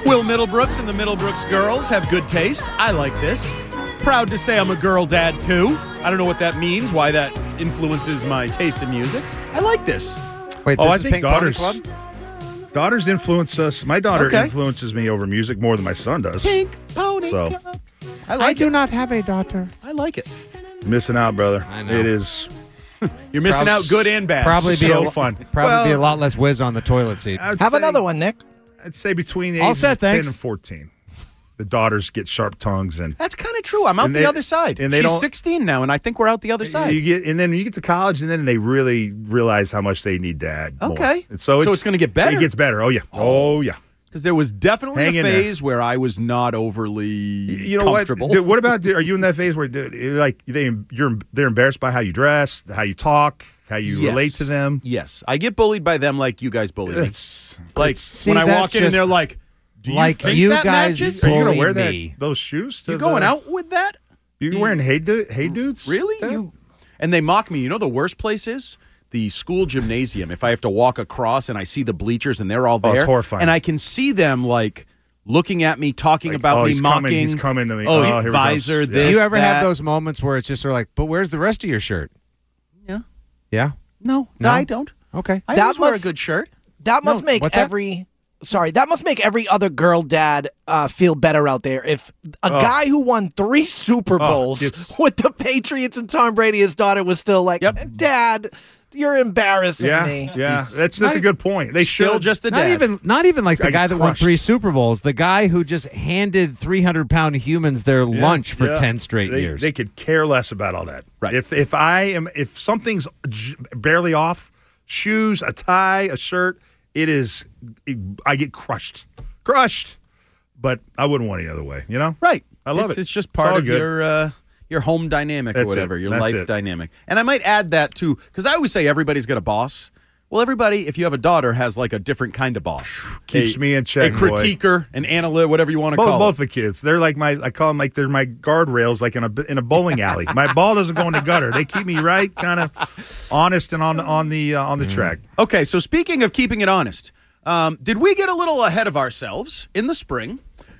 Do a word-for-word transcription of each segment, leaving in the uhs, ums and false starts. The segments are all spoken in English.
Will Middlebrooks and the Middlebrooks girls have good taste. I like this. Proud to say I'm a girl dad, too. I don't know what that means, why that influences my taste in music. I like this. Wait, oh, this I is think Pink Pony daughters, Club? daughters influence us. My daughter Okay. influences me over music more than my son does. Pink Pony So. Club. I like I do it. not have a daughter. I like it. Missing out, brother. I know. It is You're missing Prob- out good and bad. Probably be so a, fun. Probably Well, be a lot less whiz on the toilet seat. I would Have say- another one, Nick. I'd say between the All ages set, of ten thanks. and fourteen. The daughters get sharp tongues and That's kind of true. I'm out And the they- other side. and they She's don't- sixteen now, and I think we're out the other side. you get and then you get to college and then they really realize how much they need dad. more. Okay. And so So it's, it's gonna get better? It gets better. Oh yeah. Oh yeah. Because there was definitely Hang a in there. phase where I was not overly You know what? comfortable. Dude, what about? Are you in that phase where, dude, like, they you're they're embarrassed by how you dress, how you talk, how you Yes. relate to them? Yes. I get bullied by them like you guys bully me. It's Like, See, when I that's walk in and just- they're like, do you like think you that guys matches? Are you gonna bully wear that me. those shoes? To You going the, out with that? You wearing hey dude, hey dudes? Really? Yeah. You? And they mock me. You know the worst place is? The school gymnasium. If I have to walk across and I see the bleachers and they're all Oh, there. it's horrifying. And I can see them like looking at me, talking Like, about oh, me, he's mocking. coming, he's coming to me. Oh, Oh, here he visor, comes. this, Do you ever that. have those moments where it's just sort of like, but where's the rest of your shirt? Yeah. Yeah? No, No? I don't. Okay. I That always wear a must- good shirt. That must No, make what's that? every sorry, that must make every other girl dad uh, feel better out there. If a Oh. guy who won three Super Bowls it's- with the Patriots and Tom Brady, his daughter was still like, Yep. Dad, you're embarrassing Yeah, me. yeah. That's that's a good point. They Still should just a Not dad. even, not even like the I guy get that won crushed. three Super Bowls. The guy who just handed three hundred pound humans their Yeah, lunch for yeah. ten straight They- years. They could care less about all that. Right. If if I am if something's j- barely off, shoes, a tie, a shirt, it is. It, I get crushed, crushed. But I wouldn't want any other way. You know. Right. I love it's, it. It's just It's part all of good. your uh, your home dynamic That's or whatever, it. your That's life it. dynamic. And I might add that too, because I always say everybody's got a boss. Well, everybody, if you have a daughter, has like a different kind of boss. Keeps A- me in check, A boy. critiquer, an analyst, whatever you want to Both, call both it. the kids, they're like my. I call them like they're my guardrails, like in a in a bowling alley. My ball doesn't go in the gutter. They keep me right, kind of honest and on on the uh, on the track. Okay, so speaking of keeping it honest, um, did we get a little ahead of ourselves in the spring?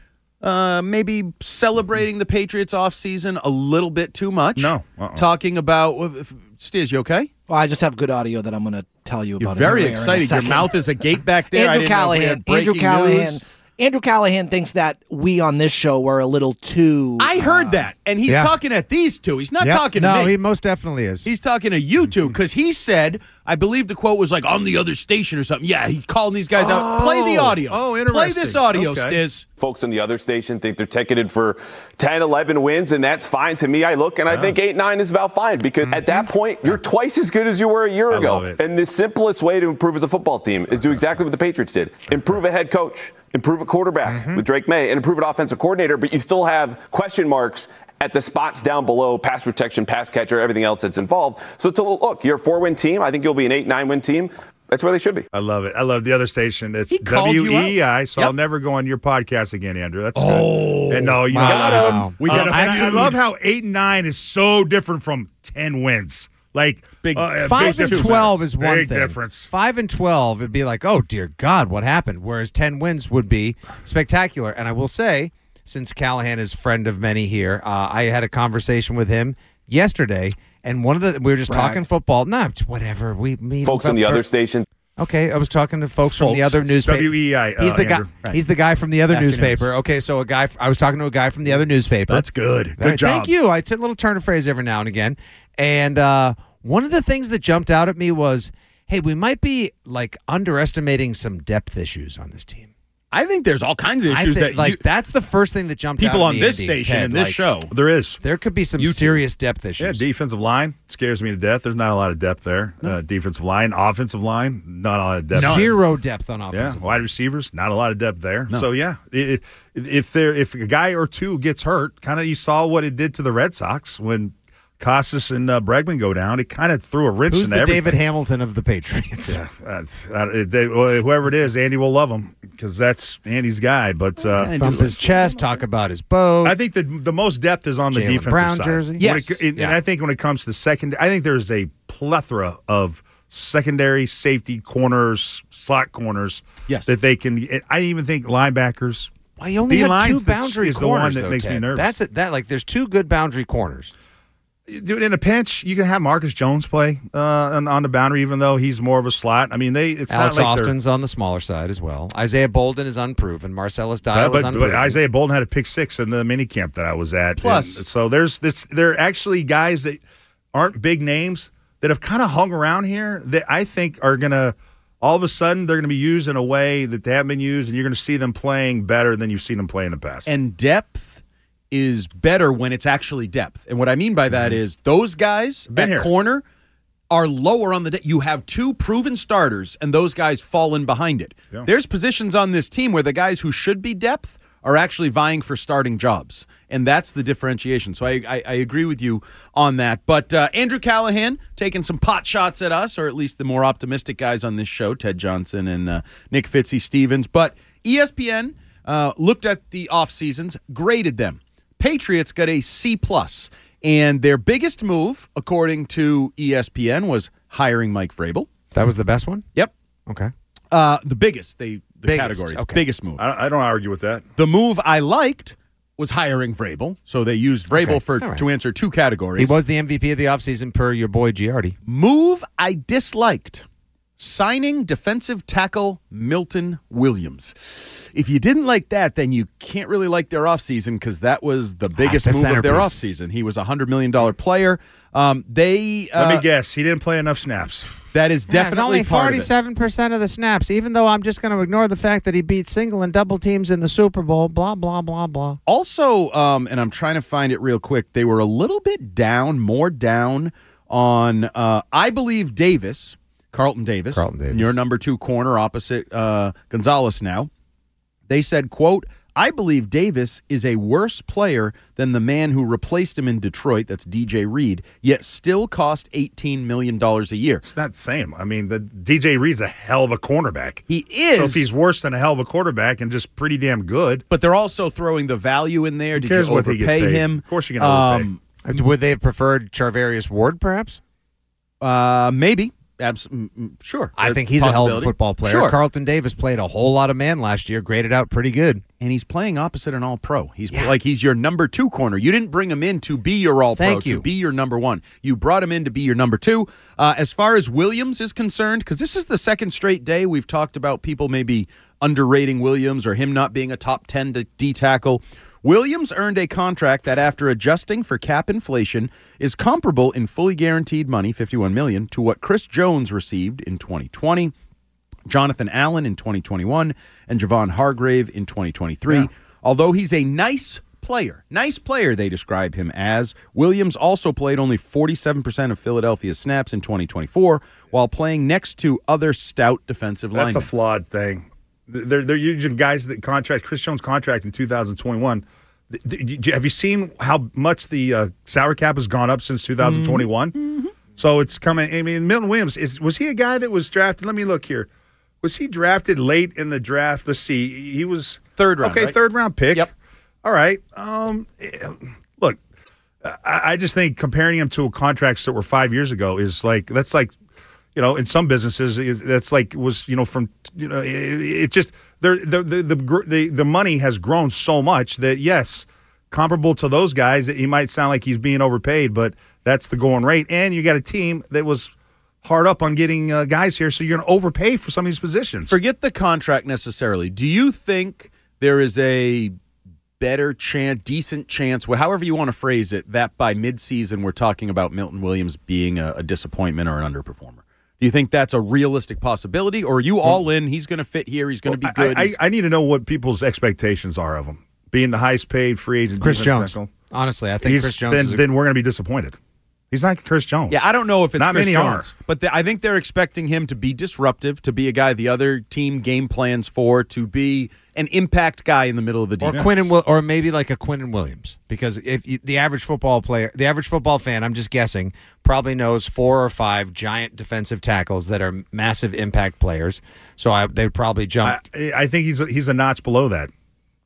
Uh, maybe celebrating the Patriots off season a little bit too much. No. Uh-uh. Talking about Stiz, you okay? Well, I just have good audio that I'm going to tell you You're about. very in a excited. Your second. mouth is a gate back there. I Andrew didn't know if we Callahan. had Andrew breaking Callahan. news. Andrew Callahan thinks that we on this show were a little too. I heard that, and he's Yeah. talking at these two. He's not Yep. talking to no, me. he most definitely is. He's talking to you two because he said, I believe the quote was like on the other station or something. Yeah, he called these guys out. Play the audio. Oh, Play interesting. this audio, Okay. Stiz. Folks on the other station think they're ticketed for ten, eleven wins, and that's fine to me. I look and I think eight, nine is about fine because at that point, you're twice as good as you were a year I ago. love it. And the simplest way to improve as a football team is do exactly what the Patriots did. Improve a head coach, improve a quarterback with Drake May, and improve an offensive coordinator, but you still have question marks at the spots down below, pass protection, pass catcher, everything else that's involved. So to look, you're a four-win team. I think you'll be an eight, nine-win team. That's where they should be. I love it. I love the other station. It's He called you W E I, so out. I'll never go on your podcast again, Andrew. That's Oh, good. And no, you wow. got Wow. him. We got Um, a and I, I feud. love how eight and nine is so different from ten wins. Like Big- uh, Five big and difference. twelve is one Big thing. difference. Five and twelve, it'd be like, oh dear God, what happened? Whereas ten wins would be spectacular. And I will say, since Callahan is friend of many here, uh, I had a conversation with him yesterday, and one of the we were just talking football. Not whatever we meet. Folks on the other station. Okay, I was talking to folks, from Folks, the other it's newspaper. W E I, uh, He's the guy. Andrew. Right. He's the guy from the other Afternoons. newspaper. Okay, so a guy. I was talking to a guy from the other newspaper. That's good. Good All right, job. Thank you. I said a little turn of phrase every now and again. And uh, one of the things that jumped out at me was, hey, we might be like underestimating some depth issues on this team. I think there's all kinds of I issues think, that like you, that's the first thing that jumped people out at on me, this Andy, station Ted, and this like, show. There is. There could be some You two. serious depth Yeah, issues. defensive line scares me to death. There's not a lot of depth there. Uh, defensive line, offensive line, not a lot of depth. Zero depth on Yeah, offensive. wide receivers, not a lot of depth there. So yeah, i- i- if there if a guy or two gets hurt, kind of you saw what it did to the Red Sox when Costas and uh, Bregman go down. It kind of threw a wrench Who's into the everything. David Hamilton of the Patriots? Yeah, that's that, they, well, whoever it is, Andy will love him because that's Andy's guy. But uh, Thump his chest, talk about his boat. I think the the most depth is on the Jaylen defensive Brown side. jersey. When Yes. it- and Yeah. I think when it comes to second, I think there's a plethora of secondary safety corners, slot corners. Yes. That they can. I even think linebackers. Well, you only have D-line's two the- boundary is the one corners, that though, makes me Ted. nervous. That's it. That like, there's two good boundary corners. Dude, in a pinch, you can have Marcus Jones play uh, on, on the boundary, even though he's more of a slot. I mean, they. It's Alex not like they're- Austin's on the smaller side as well. Isaiah Bolden is unproven. Marcellus Dial but, is but, unproven. but Isaiah Bolden had a pick six in the mini camp that I was at. Plus- And so there's this. There are actually guys that aren't big names that have kind of hung around here that I think are gonna. All of a sudden, they're going to be used in a way that they haven't been used, and you're going to see them playing better than you've seen them play in the past. And depth is better when it's actually depth. And what I mean by that is those guys Been at here. corner are lower on the de- you have two proven starters and those guys fall in behind it. Yeah. There's positions on this team where the guys who should be depth are actually vying for starting jobs. And that's the differentiation. So I, I, I agree with you on that. But uh, Andrew Callahan taking some pot shots at us, or at least the more optimistic guys on this show, Ted Johnson and uh, Nick Fitzy-Stevens. But E S P N uh, looked at the off seasons, graded them. Patriots got a C plus, and their biggest move, according to E S P N, was hiring Mike Vrabel. that was the best one? Yep, Okay. uh, the biggest. They the Biggest, categories, okay. biggest move. I, I don't argue with that. The move I liked was hiring Vrabel, so they used Vrabel Okay, for all right. to answer two categories. He was the M V P of the offseason per your boy Giardi. Move I disliked. Signing defensive tackle Milton Williams. If you didn't like that, then you can't really like their offseason because that was the biggest the move of their centerpiece. offseason. He was a one hundred million dollars player. Um, they uh, Let me guess. He didn't play enough snaps. That is definitely only part of it. forty-seven percent of the snaps, even though I'm just going to ignore the fact that he beat single and double teams in the Super Bowl, blah, blah, blah, blah. Also, um, and I'm trying to find it real quick, they were a little bit down, more down on, uh, I believe, Davis, Carlton Davis, Carlton Davis. your number two corner opposite uh, Gonzalez now. They said, quote, I believe Davis is a worse player than the man who replaced him in Detroit, that's D J Reed, yet still cost eighteen million dollars a year. It's not the same. I mean, the D J Reed's a hell of a cornerback. He is. So if he's worse than a hell of a quarterback and just pretty damn good, But they're also throwing the value in there. Did cares you what he gets overpay paid? him? Of course you're gonna overpay. Uh, Would they have preferred Charvarius Ward, perhaps? Uh, maybe. Abs- mm, mm, sure. I There's think he's a hell of a possibility. football player. Sure. Carlton Davis played a whole lot of man last year, graded out pretty good. And he's playing opposite an all-pro. He's like he's your number two corner. You didn't bring him in to be your all-pro, Thank to you. be your number one. You brought him in to be your number two. Uh, as far as Williams is concerned, because this is the second straight day we've talked about people maybe underrating Williams or him not being a top ten to D tackle. Williams earned a contract that, after adjusting for cap inflation, is comparable in fully guaranteed money, fifty-one million dollars, to what Chris Jones received in twenty twenty, Jonathan Allen in twenty twenty-one, and Javon Hargrave in twenty twenty-three. Yeah. Although he's a nice player, nice player they describe him as, Williams also played only forty-seven percent of Philadelphia's snaps in twenty twenty-four while playing next to other stout defensive that's linemen. a flawed thing. They're they're using guys that contract Chris Jones' contract in two thousand twenty-one. Th- th- Have you seen how much the uh, salary cap has gone up since two thousand twenty-one? Mm-hmm. So it's coming. I mean, Milton Williams is was he a guy that was drafted? Let me look here. Was he drafted late in the draft? Let's see. He was Third round, Okay, right? third round pick. Yep. All right. Um, eh, look, I, I just think comparing him to contracts that were five years ago is like that's like. You know, in some businesses, is that's like was you know from you know it, it just the the the the the money has grown so much that yes, comparable to those guys, he might sound like he's being overpaid, but that's the going rate. And you got a team that was hard up on getting uh, guys here, so you're going to overpay for some of these positions. Forget the contract necessarily. Do you think there is a better chance, decent chance, wh- however you want to phrase it, that by midseason we're talking about Milton Williams being a, a disappointment or an underperformer? Do you think that's a realistic possibility, or are you all in? He's going to fit here. He's going to be Well, good. I, I, He's- I need to know what people's expectations are of him being the highest paid free agent. Chris defensive Jones. tackle. Honestly, I think He's- Chris Jones then, is a, then we're going to be disappointed. He's not Chris Jones. yeah, I don't know if it's Not Chris many are. Jones, but the, I think they're expecting him to be disruptive, to be a guy the other team game plans for, to be an impact guy in the middle of the or defense. Quinn and Will, or maybe like a Quinn and Williams, because if you, the average football player, the average football fan, I'm just guessing, probably knows four or five giant defensive tackles that are massive impact players. So I, they'd probably jump. I, I think he's a, he's a notch below that.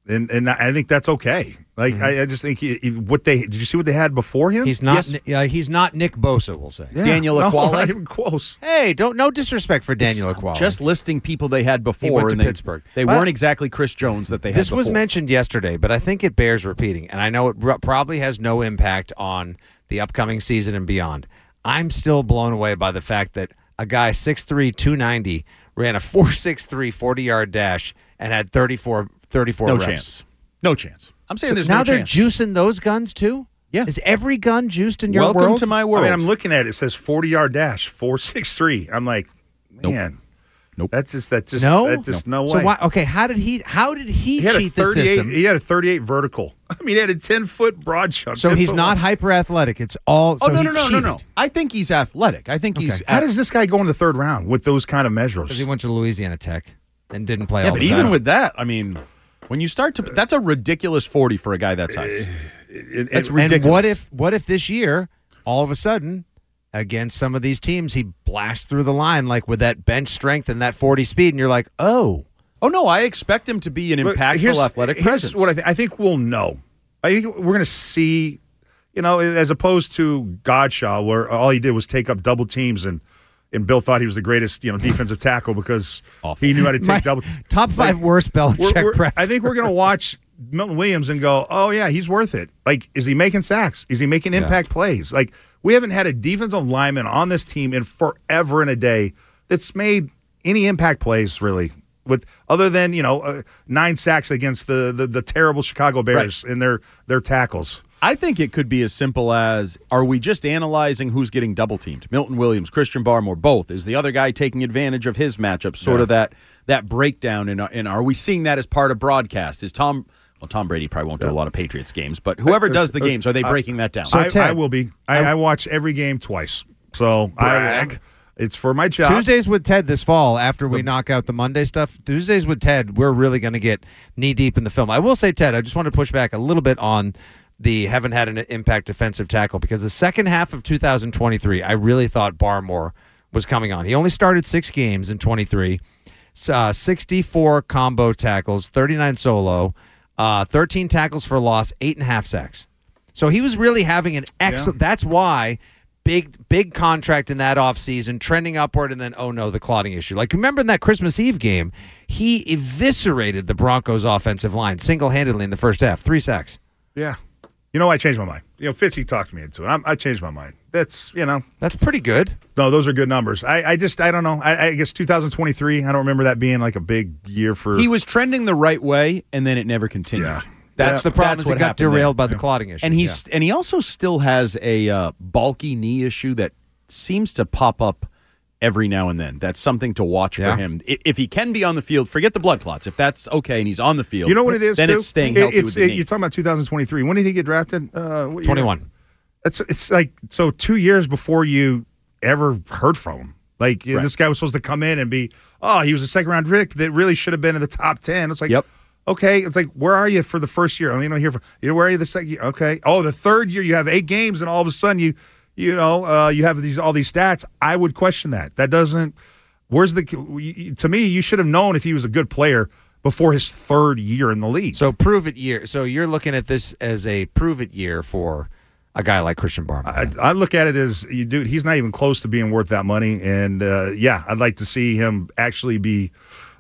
and and I think that's okay. Like mm-hmm. I, I just think he, he, what they did you see what they had before him? He's not. Yes. Uh, he's not Nick Bosa. We'll say yeah. Daniel no, Ekuale. Not even close. Hey, don't no disrespect for Daniel Ekuale. Just listing people they had before. He went to and they, Pittsburgh. They Well, weren't exactly Chris Jones that they had This before. was mentioned yesterday, but I think it bears repeating, and I know it r- probably has no impact on the upcoming season and beyond. I'm still blown away by the fact that a guy six three, two ninety ran a four six three forty-yard dash and had thirty-four, thirty-four No reps. chance. No chance. I'm saying So there's now no they're chance. juicing those guns too? Yeah. Is every gun juiced in your Welcome world? to my I world. mean, I'm looking at it. It says forty-yard dash, four six three. I'm like, man, Nope. That's just that just No? that just no, way. So why? Okay, how did he? How did he, He had a cheat the thirty-eight. system? He had a thirty-eight vertical. I mean, he had a ten foot broad jump. So ten he's foot not one. hyper athletic. It's all. Oh, so no, he no, no, no, cheated. no. I think he's athletic. I think he's. How does this guy go in the third round with those kind of measures? Because he went to Louisiana Tech and didn't play Yeah, all but the even time. with that, I mean, when you start to. That's a ridiculous forty for a guy that size. It- That's it- ridiculous. And what if what if this year, all of a sudden, against some of these teams, he blasts through the line like with that bench strength and that forty speed, and you're like, oh, Oh, no, I expect him to be an But impactful here's- athletic here's presence. What I, th- I think we'll know. I think we're going to see, you know, as opposed to Godshaw, where all he did was take up double teams, and and Bill thought he was the greatest, you know, defensive tackle because Awful. he knew how to take my double. top five Like, worst Belichick We're- we're- press. I think we're going to watch Milton Williams and go, oh yeah, he's worth it. Like, is he making sacks? Is he making impact plays? Like, we haven't had a defensive lineman on this team in forever and a day that's made any impact plays really. With other than you know uh, nine sacks against the, the the terrible Chicago Bears in their their tackles. I think it could be as simple as, are we just analyzing who's getting double teamed? Milton Williams, Christian Barmore, both. Is the other guy taking advantage of his matchup? Sort Yeah. of that that breakdown, and and are we seeing that as part of broadcast? Is Tom? Well, Tom Brady probably won't do a lot of Patriots games, but whoever does the games, are they breaking that down? So I, Ted- I will be. I, I watch every game twice, so I, Brag. it's for my job. Tuesdays with Ted this fall, after we knock out the Monday stuff, Tuesdays with Ted, we're really going to get knee deep in the film. I will say, Ted, I just want to push back a little bit on the haven't had an impact defensive tackle, because the second half of two thousand twenty-three, I really thought Barmore was coming on. He only started six games in twenty-three, uh, sixty-four combo tackles, thirty-nine solo, uh, thirteen tackles for loss, eight and a half sacks. So he was really having an excellent. That's why. Big big contract in that offseason, trending upward, and then, oh no, the clotting issue. Like, remember in that Christmas Eve game, he eviscerated the Broncos' offensive line single-handedly in the first half. Three sacks. Yeah, you know I changed my mind. You know Fitzy talked me into it. I'm, I changed my mind. That's you know That's pretty good. no, those are good numbers. I, I just I don't know. I, I guess two thousand twenty-three. I don't remember that being like a big year for. He was trending the right way, and then it never continued. Yeah. That's The problem that's is he what got happened derailed there. by the clotting issue. And he's and he also still has a uh, bulky knee issue that seems to pop up every now and then. That's something to watch Yeah. for him. I- If he can be on the field, forget the blood clots. If that's okay and he's on the field, You know what it is? Then too? it's staying It- healthy it's- with the it- knee. You're talking about two thousand twenty-three. When did he get drafted? Uh, what year? twenty-one. That's it's like so two years before you ever heard from him. Like Right. this guy was supposed to come in and be, oh, he was a second round pick that really should have been in the top ten. It's like, Yep. okay, it's like, where are you for the first year? I mean, you know, here for you know, where are you the second year? Okay, oh, the third year you have eight games, and all of a sudden you, you know, uh, you have these all these stats. I would question that. That doesn't. Where's the? To me, you should have known if he was a good player before his third year in the league. So prove it year. So you're looking at this as a prove it year for a guy like Christian Barmore. I, I look at it as, you dude, he's not even close to being worth that money. And, uh, yeah, I'd like to see him actually be,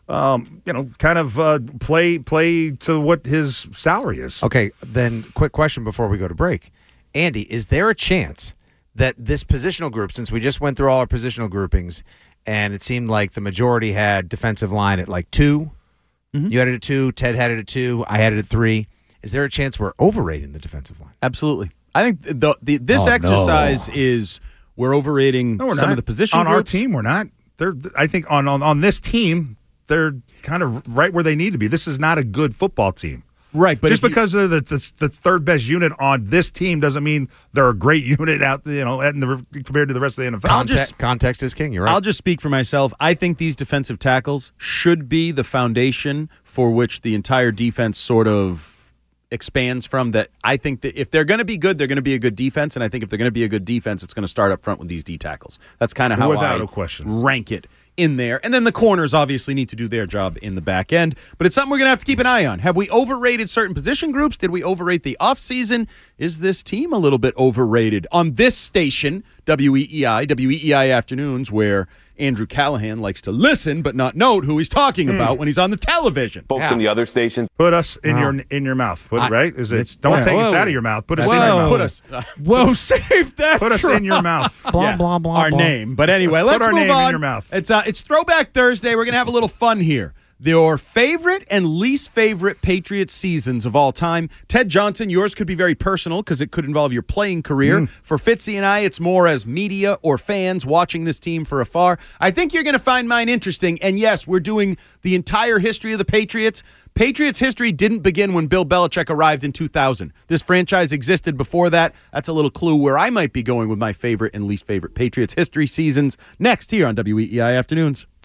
um, you know, kind of uh, play play to what his salary is. Okay, then quick question before we go to break. Andy, is there a chance that this positional group, since we just went through all our positional groupings, and it seemed like the majority had defensive line at like two, you had it at two, Ted had it at two, I had it at three. Is there a chance we're overrating the defensive line? Absolutely. I think the, the this Oh, no. exercise is we're overrating No, we're some not. of the position on our groups. team. We're not. They're. I think on, on on this team, they're kind of right where they need to be. This is not a good football team. Right, but just if you- because they're the, the, the third best unit on this team doesn't mean they're a great unit out. You know, in the, compared to the rest of the N F L. I'll Conte- just- context is king. You're right. I'll just speak for myself. I think these defensive tackles should be the foundation for which the entire defense sort of expands from. That I think that if they're going to be good, they're going to be a good defense, and I think if they're going to be a good defense, it's going to start up front with these D tackles. That's kind of how Without I a question. rank it in there. And then the corners obviously need to do their job in the back end. But it's something we're going to have to keep an eye on. Have we overrated certain position groups? Did we overrate the offseason? Is this team a little bit overrated? On this station, W E E I, W E E I Afternoons, where Andrew Callahan likes to listen but not note who he's talking about Mm. when he's on the television. Folks Yeah. in the other station. Put us in Oh. your in your mouth. Put, I- right? Is it? Don't Whoa. take us Whoa. out of your mouth. Put us in Whoa. your mouth. Put us, uh, Whoa, save that. Put us in your mouth. Blah, yeah, blah, blah, our blah. name. But anyway, let's our move name in on. your mouth. It's uh, it's Throwback Thursday. We're gonna have a little fun here. Your favorite and least favorite Patriots seasons of all time. Ted Johnson, yours could be very personal because it could involve your playing career. Mm. For Fitzy and I, it's more as media or fans watching this team for afar. I think you're going to find mine interesting. And yes, we're doing the entire history of the Patriots. Patriots history didn't begin when Bill Belichick arrived in two thousand. This franchise existed before that. That's a little clue where I might be going with my favorite and least favorite Patriots history seasons next here on W E E I Afternoons.